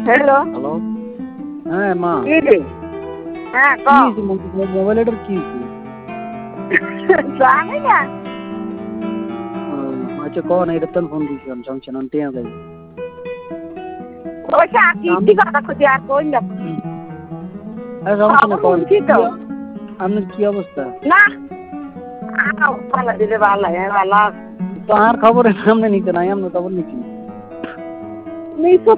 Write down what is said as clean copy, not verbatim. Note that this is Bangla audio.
হ্যালো হ্যালো হ্যাঁ মা কি রে হ্যাঁ কি হয়েছে মোবাইলটার কি জানি না আচ্ছা কন এটা তো ফোন দিয়েছিলাম সমস্যা না টিয়া যাই ওইটা কি কথা খুঁজে আর কই না সমস্যা না কন কি তো আপনার কি অবস্থা না ভালো দিলে ভালো ভালো তো আর খবরের সামনে নিতে নাই আমরা খবর নিচ্ছি নিচু